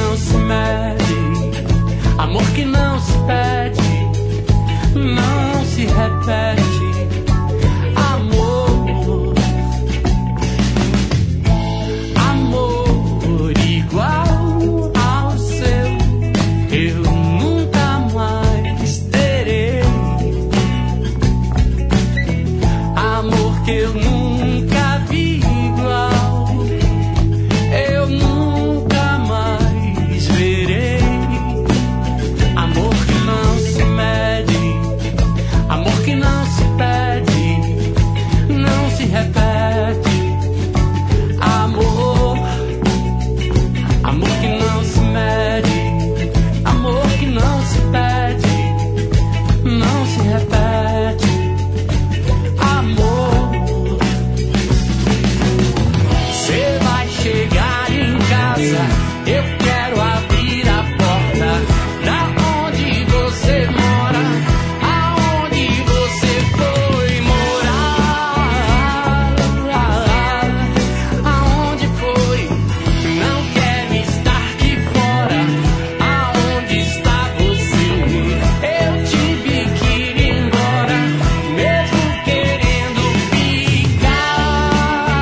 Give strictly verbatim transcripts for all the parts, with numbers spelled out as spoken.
não se mede, amor que não se pede, não se repete. Amor, amor igual ao seu, eu nunca mais terei. Amor que eu nunca vi igual, eu nunca mais verei. Amor que não se mede, amor que não se pede, não se repete. Amor, amor que não se mede, amor que não se pede, não se repete. Amor, cê vai chegar em casa, eu quero abrir a porta da onde você mora, aonde você foi morar, aonde foi, não quero estar de fora, aonde está você, eu tive que ir embora, mesmo querendo ficar.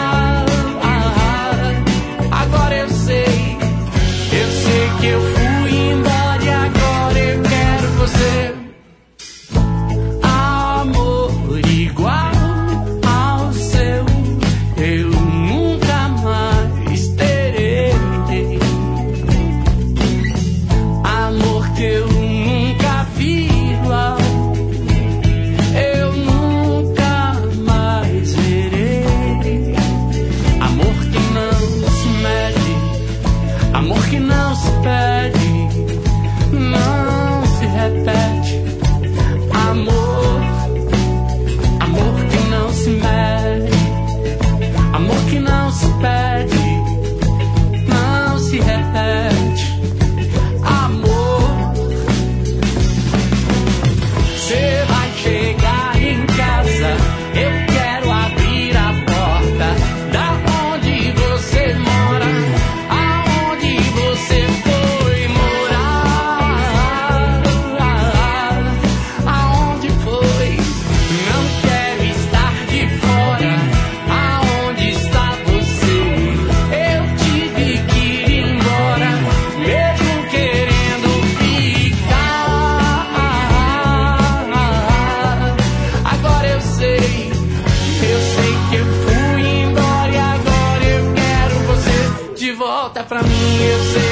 Agora eu sei, eu sei que eu fui embora e agora eu quero você. Amor igual ao seu, eu nunca mais terei. Amor que eu nunca vi igual, eu nunca mais verei. Amor que não se mede, amor que não se pede, não se repete. Amor, amor que não se mede, amor que não se pede, não se repete. Amor, cê vai chegar em casa, eu quero abrir a porta da onde você mora, aonde você foi morar, aonde foi, não quero estar de fora, aonde está você, eu tive que ir embora, mesmo querendo ficar. Agora eu sei, eu sei que eu fui embora e agora eu quero você de volta pra mim. Eu sei